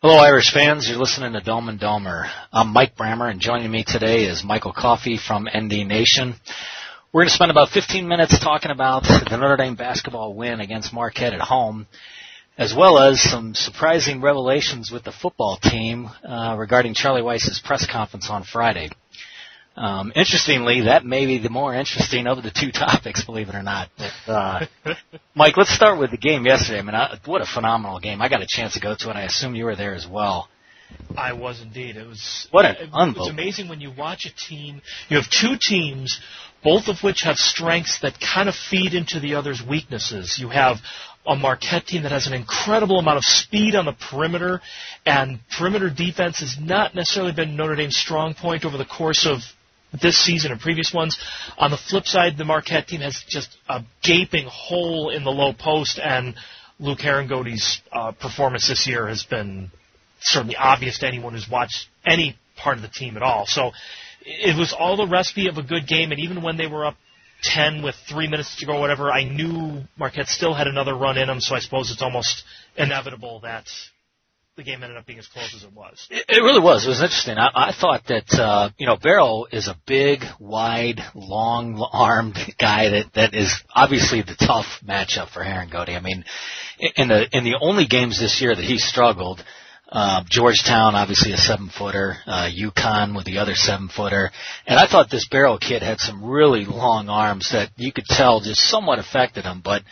Hello, Irish fans. You're listening to Dome and Domer. I'm Mike Brammer, and joining me today is Michael Coffey from ND Nation. We're going to spend about 15 minutes talking about the Notre Dame basketball win against Marquette at home, as well as some surprising revelations with the football team regarding Charlie Weiss's press conference on Friday. Interestingly, that may be the more interesting of the two topics, believe it or not. But, Mike, let's start with the game yesterday. I mean, what a phenomenal game. I got a chance to go to it, and I assume you were there as well. I was indeed. It was amazing when you watch a team. You have two teams, both of which have strengths that kind of feed into the other's weaknesses. You have a Marquette team that has an incredible amount of speed on the perimeter, and perimeter defense has not necessarily been Notre Dame's strong point over the course of this season and previous ones. On the flip side, the Marquette team has just a gaping hole in the low post, and Luke Herringoti's performance this year has been certainly obvious to anyone who's watched any part of the team at all. So it was all the recipe of a good game, and even when they were up 10 with 3 minutes to go or whatever, I knew Marquette still had another run in them, so I suppose it's almost inevitable that the game ended up being as close as it was. It really was. It was interesting. I thought that, Barrow is a big, wide, long-armed guy that is obviously the tough matchup for Herringoti. I mean, in the only games this year that he struggled, Georgetown, obviously a 7-footer, UConn with the other 7-footer, and I thought this Barrow kid had some really long arms that you could tell just somewhat affected him, but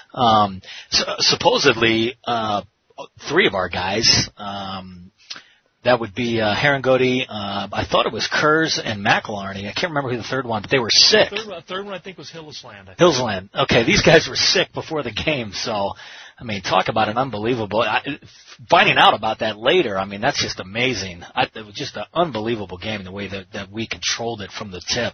supposedly three of our guys, that would be Herringoti, I thought it was Kurz and McElharney. I can't remember who the third one, but they were sick. The third one I think was Hillsland. Hillsland. Okay, these guys were sick before the game, so, I mean, talk about an unbelievable. Finding out about that later, I mean, that's just amazing. It was just an unbelievable game, the way that we controlled it from the tip.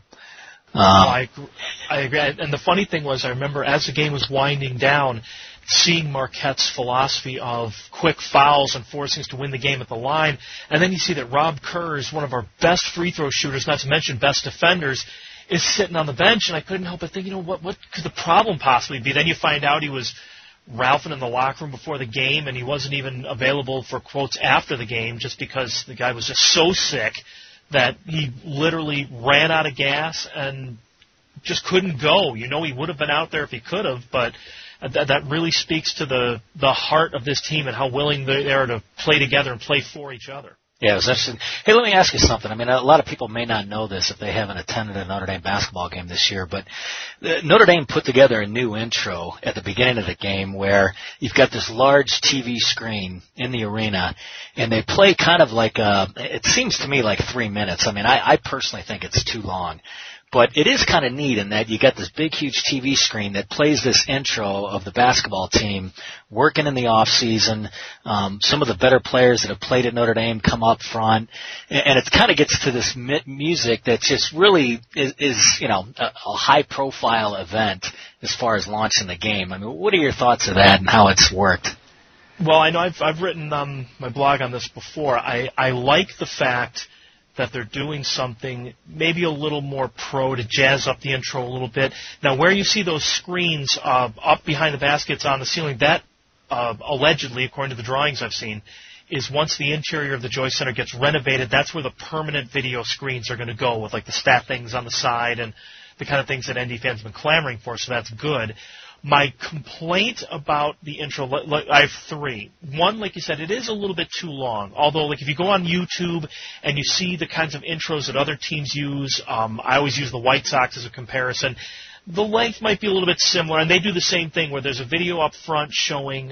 I agree. And the funny thing was, I remember as the game was winding down, seeing Marquette's philosophy of quick fouls and forcing us to win the game at the line, and then you see that Rob Kurz, one of our best free throw shooters, not to mention best defenders, is sitting on the bench, and I couldn't help but think, what could the problem possibly be? Then you find out he was ralphing in the locker room before the game, and he wasn't even available for quotes after the game just because the guy was just so sick that he literally ran out of gas and just couldn't go. He would have been out there if he could have, but that really speaks to the heart of this team and how willing they are to play together and play for each other. Yeah, it was interesting. Hey, let me ask you something. I mean, a lot of people may not know this if they haven't attended a Notre Dame basketball game this year, but Notre Dame put together a new intro at the beginning of the game where you've got this large TV screen in the arena, and they play kind of like it seems to me like 3 minutes. I mean, I personally think it's too long. But it is kind of neat in that you got this big, huge TV screen that plays this intro of the basketball team working in the off season. Some of the better players that have played at Notre Dame come up front, and it kind of gets to this music that just really is a high profile event as far as launching the game. I mean, what are your thoughts of that and how it's worked? Well, I know I've written my blog on this before. I like the fact that they're doing something maybe a little more pro to jazz up the intro a little bit. Now, where you see those screens up behind the baskets on the ceiling, that allegedly, according to the drawings I've seen, is once the interior of the Joyce Center gets renovated, that's where the permanent video screens are going to go with like the stat things on the side and the kind of things that ND fans have been clamoring for, so that's good. My complaint about the intro, I have three. One, like you said, it is a little bit too long. Although, like if you go on YouTube and you see the kinds of intros that other teams use, I always use the White Sox as a comparison. The length might be a little bit similar, and they do the same thing where there's a video up front showing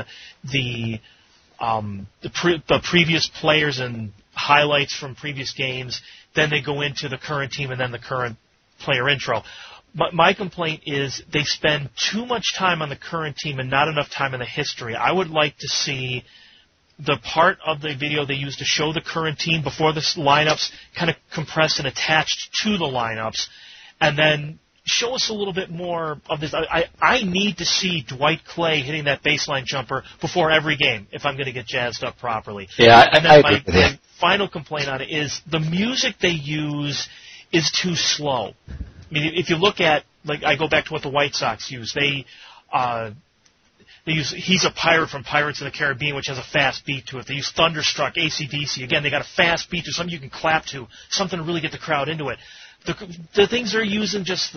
the previous players and highlights from previous games. Then they go into the current team and then the current player intro. My complaint is they spend too much time on the current team and not enough time on the history. I would like to see the part of the video they use to show the current team before the lineups kind of compressed and attached to the lineups, and then show us a little bit more of this. I need to see Dwight Clay hitting that baseline jumper before every game if I'm going to get jazzed up properly. Yeah, and then my final complaint on it is the music they use is too slow. I mean, if you look at, like, I go back to what the White Sox use. They He's a Pirate from Pirates of the Caribbean, which has a fast beat to it. They use Thunderstruck, AC/DC. Again, they got a fast beat to something you can clap to, something to really get the crowd into it. The things they're using it's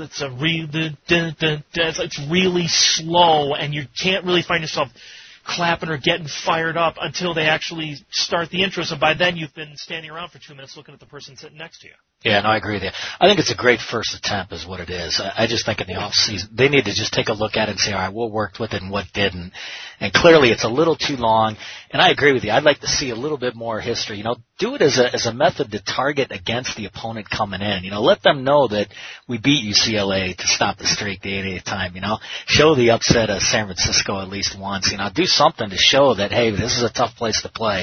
really slow, and you can't really find yourself clapping or getting fired up until they actually start the intros, and by then you've been standing around for 2 minutes looking at the person sitting next to you. Yeah, no, I agree with you. I think it's a great first attempt is what it is. I just think in the off season, they need to just take a look at it and say, all right, what worked with it and what didn't. And clearly it's a little too long. And I agree with you. I'd like to see a little bit more history. You know, do it as a method to target against the opponent coming in. You know, let them know that we beat UCLA to stop the streak the 88th time, you know. Show the upset of San Francisco at least once. You know, do something to show that, hey, this is a tough place to play.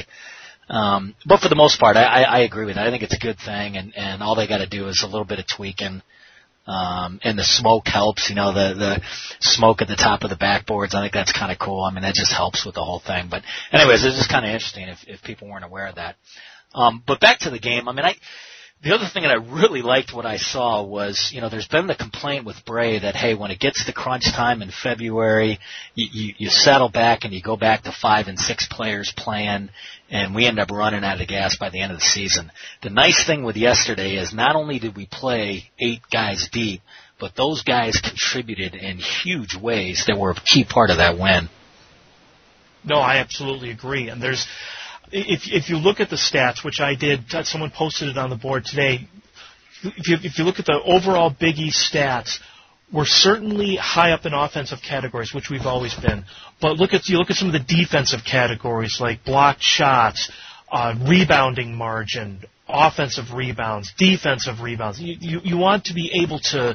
But for the most part, I agree with that. I think it's a good thing, and all they got to do is a little bit of tweaking. And the smoke helps, you know, the smoke at the top of the backboards. I think that's kind of cool. I mean, that just helps with the whole thing. But anyways, it's just kind of interesting if people weren't aware of that. But back to the game. I mean, the other thing that I really liked what I saw was, you know, there's been the complaint with Bray that, hey, when it gets to crunch time in February, you settle back and you go back to 5 and 6 players playing, and we end up running out of gas by the end of the season. The nice thing with yesterday is not only did we play 8 guys deep, but those guys contributed in huge ways that were a key part of that win. No, I absolutely agree. And if you look at the stats, which I did, someone posted it on the board today, if you look at the overall Big East stats, we're certainly high up in offensive categories, which we've always been. But you look at some of the defensive categories like blocked shots, rebounding margin, offensive rebounds, defensive rebounds. You want to be able to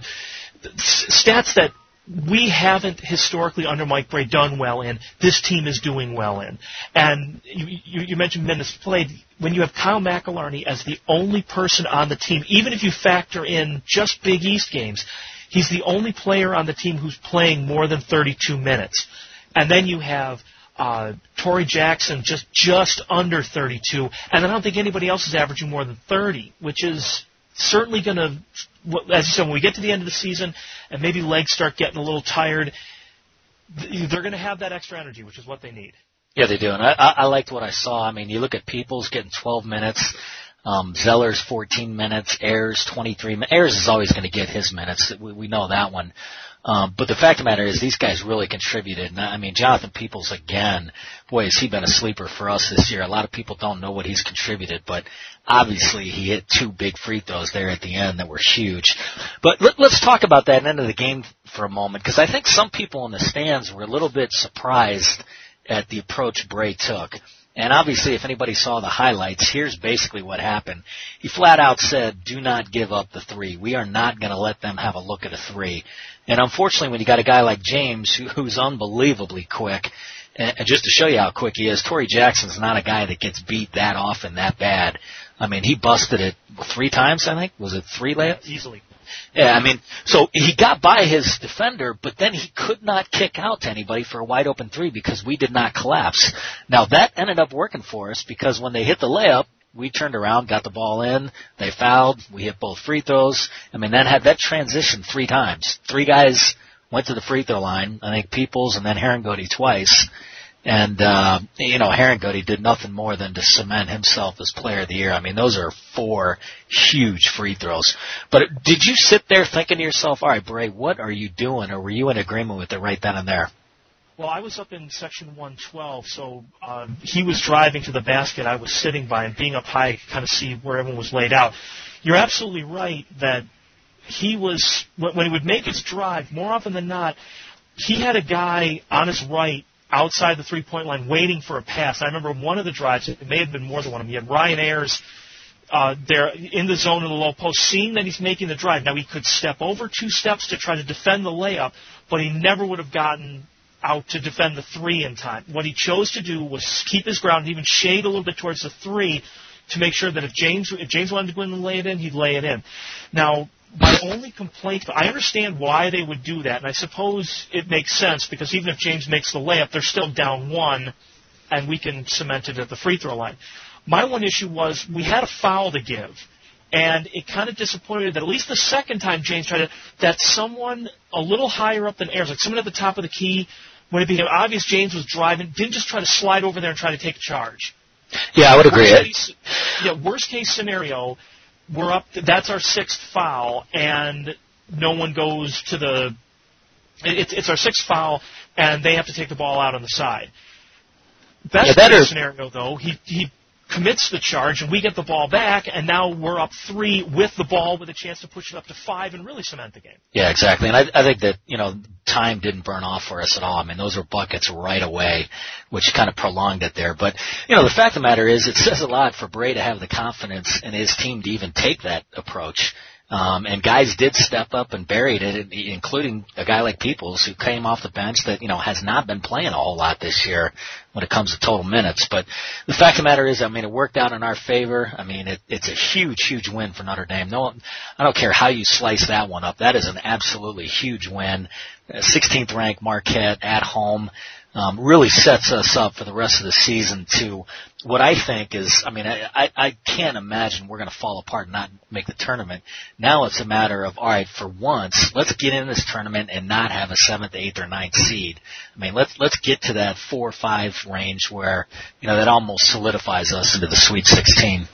stats that we haven't historically under Mike Bray done well in. This team is doing well in. And you mentioned minutes played. When you have Kyle McIlharney as the only person on the team, even if you factor in just Big East games, he's the only player on the team who's playing more than 32 minutes. And then you have Torrey Jackson just under 32. And I don't think anybody else is averaging more than 30, which is certainly going to, as you said, when we get to the end of the season and maybe legs start getting a little tired, they're going to have that extra energy, which is what they need. Yeah, they do. And I liked what I saw. I mean, you look at Peoples getting 12 minutes, Zeller's 14 minutes, Ayers 23 minutes. Ayers is always going to get his minutes. We know that one. But the fact of the matter is these guys really contributed. And I mean, Jonathan Peoples, again, boy, has he been a sleeper for us this year. A lot of people don't know what he's contributed, but obviously he hit 2 big free throws there at the end that were huge. But let's talk about that end of the game for a moment, because I think some people in the stands were a little bit surprised at the approach Bray took. And obviously, if anybody saw the highlights, here's basically what happened. He flat out said, do not give up the 3. We are not going to let them have a look at a 3. And unfortunately, when you got a guy like James, who's unbelievably quick, and just to show you how quick he is, Torrey Jackson's not a guy that gets beat that often, that bad. I mean, he busted it 3 times, I think. Was it 3 layups? Easily. Yeah, I mean, so he got by his defender, but then he could not kick out to anybody for a wide open 3 because we did not collapse. Now, that ended up working for us because when they hit the layup, we turned around, got the ball in, they fouled, we hit both free throws. I mean, that transition 3 times. 3 guys went to the free throw line, I think Peoples and then Herringody twice. And, Herringody did nothing more than to cement himself as player of the year. I mean, those are 4 huge free throws. But did you sit there thinking to yourself, all right, Bray, what are you doing? Or were you in agreement with it right then and there? Well, I was up in section 112, so he was driving to the basket. I was sitting by, and being up high, I could kind of see where everyone was laid out. You're absolutely right that he was, when he would make his drive, more often than not, he had a guy on his right outside the three-point line waiting for a pass. I remember one of the drives, it may have been more than one of them, he had Ryan Ayers there in the zone of the low post, seeing that he's making the drive. Now, he could step over 2 steps to try to defend the layup, but he never would have gotten out to defend the 3 in time. What he chose to do was keep his ground and even shade a little bit towards the 3 to make sure that if James wanted to go in and lay it in, he'd lay it in. Now, my only complaint, I understand why they would do that, and I suppose it makes sense, because even if James makes the layup, they're still down 1, and we can cement it at the free throw line. My one issue was we had a foul to give, and it kind of disappointed that at least the second time James tried it, that someone a little higher up than Ayers, like someone at the top of the key, when it became obvious James was driving, didn't just try to slide over there and try to take a charge. Yeah, I would agree. Worst case scenario, we're up. That's our 6th foul, and no one goes to the. It's our 6th foul, and they have to take the ball out on the side. Best case scenario, though, he commits the charge, and we get the ball back, and now we're up 3 with the ball with a chance to push it up to 5 and really cement the game. Yeah, exactly. And I think that, time didn't burn off for us at all. I mean, those were buckets right away, which kind of prolonged it there. But, the fact of the matter is it says a lot for Bray to have the confidence in his team to even take that approach. And guys did step up and buried it, including a guy like Peoples who came off the bench that, has not been playing a whole lot this year when it comes to total minutes. But the fact of the matter is, it worked out in our favor. It's a huge, huge win for Notre Dame. No, I don't care how you slice that one up. That is an absolutely huge win. 16th ranked Marquette at home. Really sets us up for the rest of the season to what I think is, I can't imagine we're going to fall apart and not make the tournament. Now it's a matter of, all right, for once, let's get in this tournament and not have a 7th, 8th, or 9th seed. Let's get to that 4 or 5 range where, that almost solidifies us into the Sweet 16.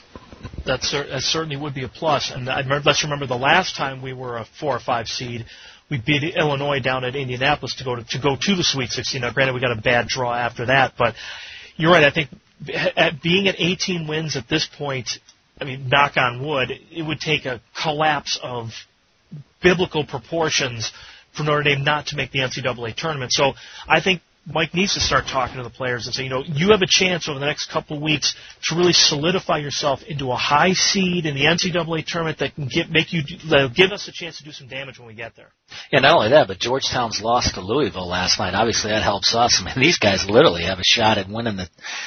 That certainly would be a plus. And let's remember the last time we were a 4 or 5 seed, we beat Illinois down at Indianapolis to go to the Sweet 16. Now, granted, we got a bad draw after that, but you're right. I think being at 18 wins at this point, knock on wood, it would take a collapse of biblical proportions for Notre Dame not to make the NCAA tournament. So I think Mike needs to start talking to the players and say, you have a chance over the next couple of weeks to really solidify yourself into a high seed in the NCAA tournament that can give us a chance to do some damage when we get there. Yeah, not only that, but Georgetown's lost to Louisville last night. Obviously, that helps us. These guys literally have a shot at winning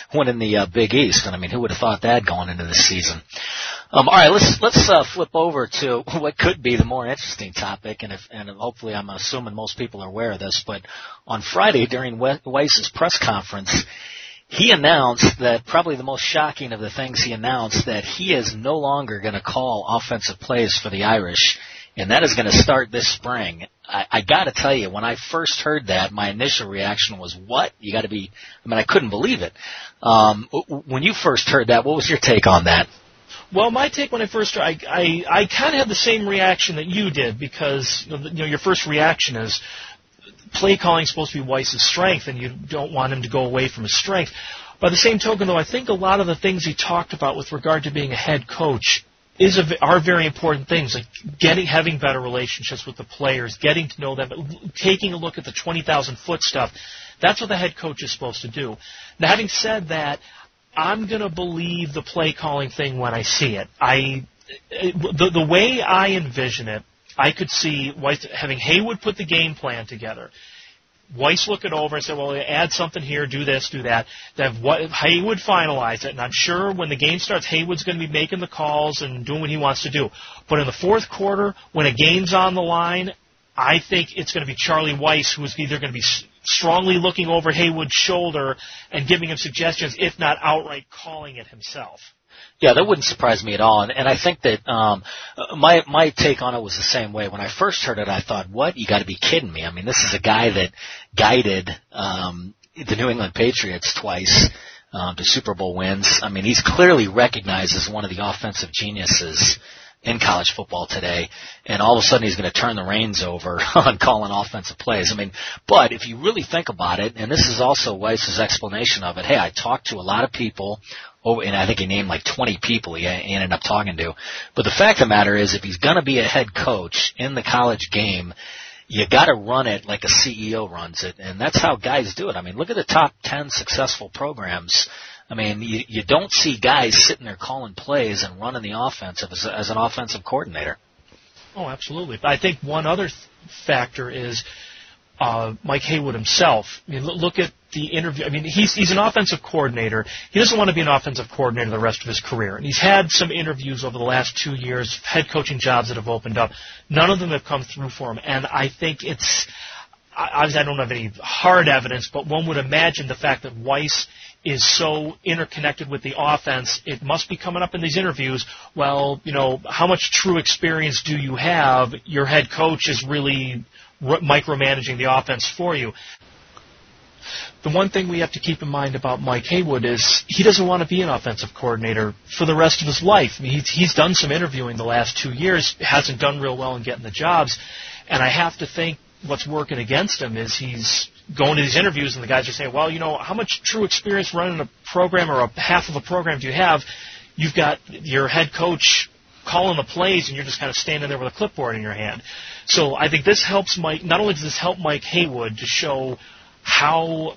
the Big East, and who would have thought that going into the season? All right, let's flip over to what could be the more interesting topic, and hopefully I'm assuming most people are aware of this, but on Friday during Weiss's press conference, he announced that probably the most shocking of the things he announced, that he is no longer going to call offensive plays for the Irish, and that is going to start this spring. I got to tell you, when I first heard that, my initial reaction was, what? You got to be, I couldn't believe it. When you first heard that, what was your take on that? Well, my take when I first heard, I kind of had the same reaction that you did, because your first reaction is play calling is supposed to be Weiss's strength, and you don't want him to go away from his strength. By the same token, though, I think a lot of the things he talked about with regard to being a head coach are very important things, like having better relationships with the players, getting to know them, taking a look at the 20,000-foot stuff. That's what the head coach is supposed to do. Now, having said that, I'm going to believe the play calling thing when I see it. The way I envision it, I could see Weiss having Haywood put the game plan together. Weiss look it over and say, well, add something here, do this, do that. Haywood finalize it, and I'm sure when the game starts, Haywood's going to be making the calls and doing what he wants to do. But in the fourth quarter, when a game's on the line, I think it's going to be Charlie Weiss who is either going to be strongly looking over Haywood's shoulder and giving him suggestions, if not outright calling it himself. Yeah, that wouldn't surprise me at all. And I think that my take on it was the same way. When I first heard it, I thought, what? You got to be kidding me. This is a guy that guided the New England Patriots twice to Super Bowl wins. He's clearly recognized as one of the offensive geniuses in college football today, and all of a sudden he's going to turn the reins over on calling offensive plays. But if you really think about it, and this is also Weiss's explanation of it, hey, I talked to a lot of people, and I think he named like 20 people he ended up talking to. But the fact of the matter is, if he's going to be a head coach in the college game, you got to run it like a CEO runs it, and that's how guys do it. Look at the top 10 successful programs. You don't see guys sitting there calling plays and running the offensive as an offensive coordinator. Oh, absolutely. I think one other factor is Mike Haywood himself. Look at the interview. He's an offensive coordinator. He doesn't want to be an offensive coordinator the rest of his career. And he's had some interviews over the last 2 years, head coaching jobs that have opened up. None of them have come through for him. And I think obviously I don't have any hard evidence, but one would imagine the fact that Weiss is so interconnected with the offense, it must be coming up in these interviews. Well, how much true experience do you have? Your head coach is really micromanaging the offense for you. The one thing we have to keep in mind about Mike Haywood is he doesn't want to be an offensive coordinator for the rest of his life. I mean, he's done some interviewing the last 2 years, hasn't done real well in getting the jobs, and I have to think what's working against him is he's going to these interviews and the guys are saying, well, how much true experience running a program or a half of a program do you have? You've got your head coach calling the plays and you're just kind of standing there with a clipboard in your hand. So I think this helps Mike. Not only does this help Mike Haywood to show how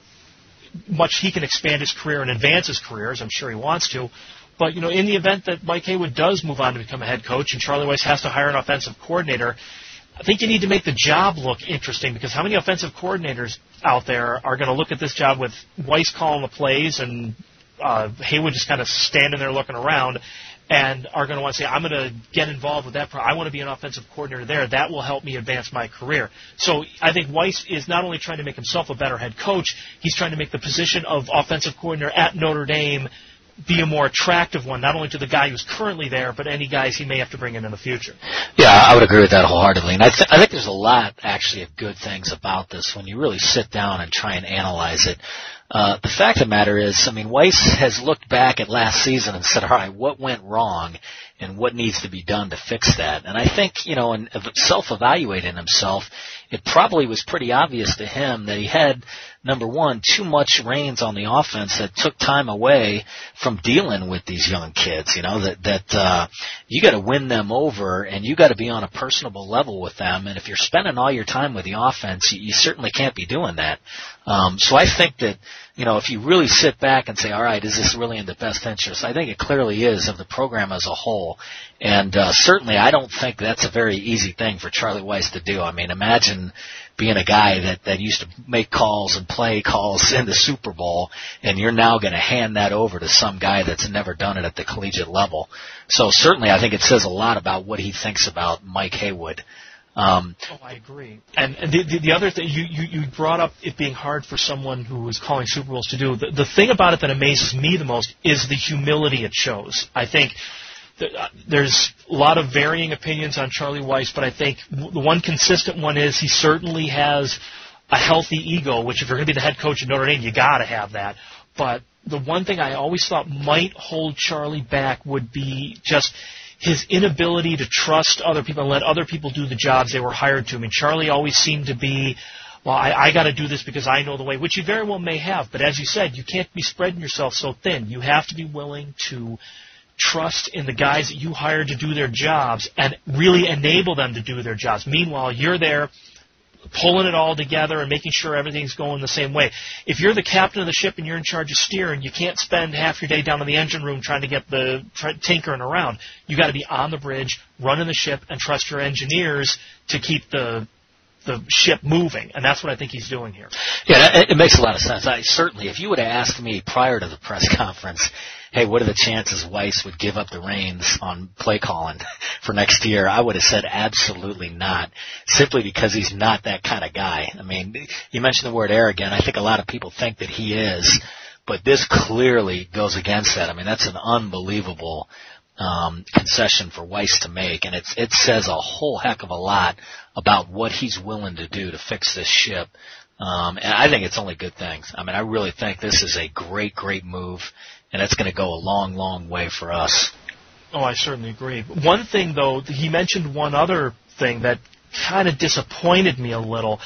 much he can expand his career and advance his career, as I'm sure he wants to, but in the event that Mike Haywood does move on to become a head coach and Charlie Weis has to hire an offensive coordinator, I think you need to make the job look interesting, because how many offensive coordinators out there are going to look at this job with Weis calling the plays and Haywood just kind of standing there looking around, and are going to want to say, I'm going to get involved with that. I want to be an offensive coordinator there. That will help me advance my career. So I think Weis is not only trying to make himself a better head coach, he's trying to make the position of offensive coordinator at Notre Dame be a more attractive one, not only to the guy who's currently there, but any guys he may have to bring in the future. Yeah, I would agree with that wholeheartedly. And I think there's a lot, actually, of good things about this when you really sit down and try and analyze it. The fact of the matter is, Weis has looked back at last season and said, all right, what went wrong and what needs to be done to fix that? And I think, in self-evaluating himself, it probably was pretty obvious to him that he had, number one, too much reins on the offense that took time away from dealing with these young kids, that you got to win them over and you got to be on a personable level with them. And if you're spending all your time with the offense, you certainly can't be doing that. So I think that, if you really sit back and say, all right, is this really in the best interest? I think it clearly is of the program as a whole. And certainly I don't think that's a very easy thing for Charlie Weis to do. Imagine being a guy that used to make calls and play calls in the Super Bowl, and you're now going to hand that over to some guy that's never done it at the collegiate level. So certainly I think it says a lot about what he thinks about Mike Haywood. I agree. And the other thing, you brought up it being hard for someone who was calling Super Bowls to do. The thing about it that amazes me the most is the humility it shows. I think there's a lot of varying opinions on Charlie Weis, but I think the one consistent one is he certainly has a healthy ego, which if you're going to be the head coach of Notre Dame, you got to have that. But the one thing I always thought might hold Charlie back would be just his inability to trust other people and let other people do the jobs they were hired to. Charlie always seemed to be, well, I got to do this because I know the way, which he very well may have. But as you said, you can't be spreading yourself so thin. You have to be willing to trust in the guys that you hired to do their jobs and really enable them to do their jobs. Meanwhile, you're there pulling it all together and making sure everything's going the same way. If you're the captain of the ship and you're in charge of steering, you can't spend half your day down in the engine room trying to get tinkering around. You got to be on the bridge, running the ship, and trust your engineers to keep the ship moving, and that's what I think he's doing here. Yeah, it makes a lot of sense. Certainly, if you would have asked me prior to the press conference, hey, what are the chances Weis would give up the reins on play calling for next year, I would have said absolutely not, simply because he's not that kind of guy. You mentioned the word arrogant. I think a lot of people think that he is, but this clearly goes against that. That's an unbelievable concession for Weis to make, and it says a whole heck of a lot about what he's willing to do to fix this ship. And I think it's only good things. I really think this is a great, great move, and it's going to go a long, long way for us. Oh, I certainly agree. One thing, though, he mentioned one other thing that kind of disappointed me a little.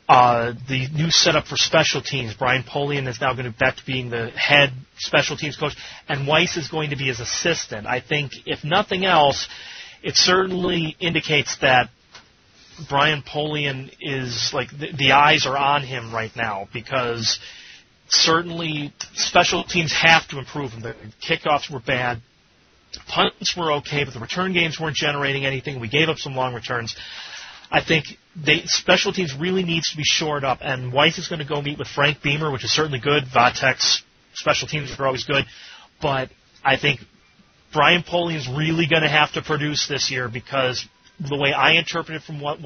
The new setup for special teams. Brian Polian is now going to back to being the head special teams coach, and Weis is going to be his assistant. I think, if nothing else, it certainly indicates that Brian Polian is the eyes are on him right now, because certainly special teams have to improve them. The kickoffs were bad. Punts were okay, but the return games weren't generating anything. We gave up some long returns. I think special teams really needs to be shored up, and Weis is going to go meet with Frank Beamer, which is certainly good. Vatek's special teams are always good. But I think Brian Polian's really going to have to produce this year, because the way I interpreted what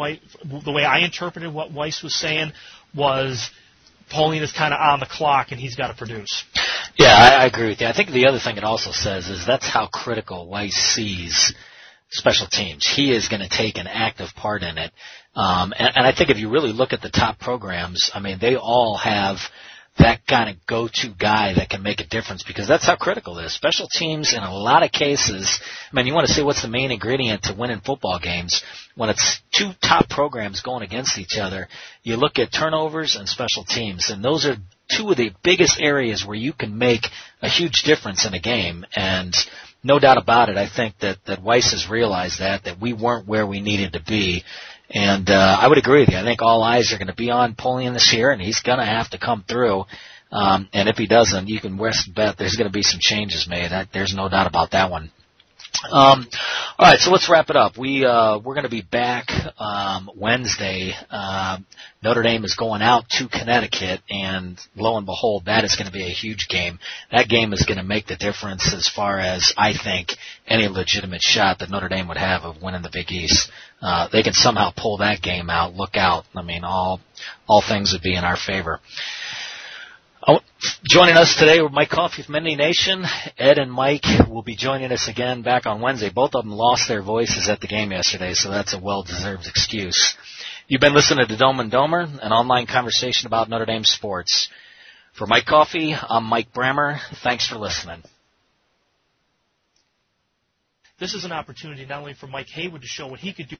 Weis was saying was Polian is kind of on the clock and he's got to produce. Yeah, I agree with you. I think the other thing it also says is that's how critical Weis sees special teams. He is going to take an active part in it. And I think if you really look at the top programs, they all have that kind of go-to guy that can make a difference, because that's how critical it is. Special teams, in a lot of cases, I mean, you want to say what's the main ingredient to winning football games. When it's two top programs going against each other, you look at turnovers and special teams, and those are two of the biggest areas where you can make a huge difference in a game. And no doubt about it, I think that Weiss has realized that we weren't where we needed to be. And I would agree with you. I think all eyes are going to be on Polian this year, and he's going to have to come through. And if he doesn't, you can rest and bet there's going to be some changes made. There's no doubt about that one. All right, so let's wrap it up. We're going to be back Wednesday. Notre Dame is going out to Connecticut, and lo and behold, that is going to be a huge game. That game is going to make the difference as far as, I think, any legitimate shot that Notre Dame would have of winning the Big East. They can somehow pull that game out. Look out. I mean, all things would be in our favor. Joining us today with Mike Coffey from Nittany Nation. Ed and Mike will be joining us again back on Wednesday. Both of them lost their voices at the game yesterday, so that's a well-deserved excuse. You've been listening to Dome and Domer, an online conversation about Notre Dame sports. For Mike Coffey, I'm Mike Brammer. Thanks for listening. This is an opportunity not only for Mike Haywood to show what he could do